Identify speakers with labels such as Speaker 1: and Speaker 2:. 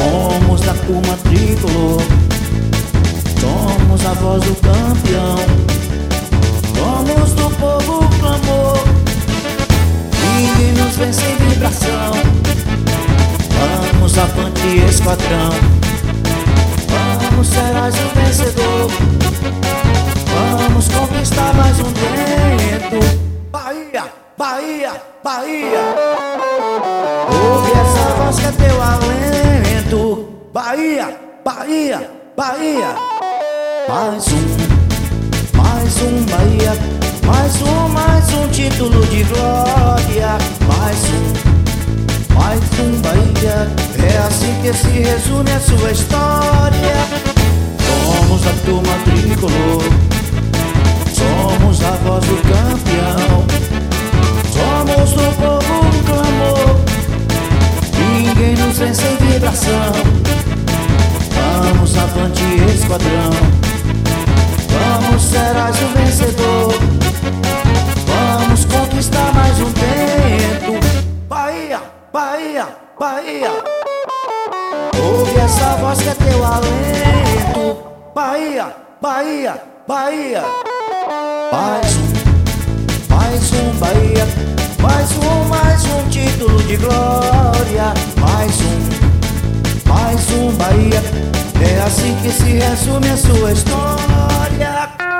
Speaker 1: Somos da turma tricolor, somos a voz do campeão, somos do povo clamor. Ninguém nos vence em vibração. Vamos avante, esquadrão, vamos, serás o vencedor. Vamos conquistar mais um dentro. Bahia, Bahia, Bahia. Ouve essa voz que é teu alento. Bahia, Bahia, Bahia. Mais um Bahia. Mais um título de glória. Mais um Bahia. É assim que se resume a sua história. Somos a turma tricolor, somos a voz do campeão, somos do povo um clamor. Ninguém nos vence em vibração. Vamos avante, esquadrão, vamos, serás o vencedor. Vamos conquistar mais um tempo. Bahia, Bahia, Bahia. Ouve essa voz que é teu alento. Bahia, Bahia, Bahia. Mais um Bahia. Mais um título de glória. Mais um Bahia. É assim que se resume a sua história.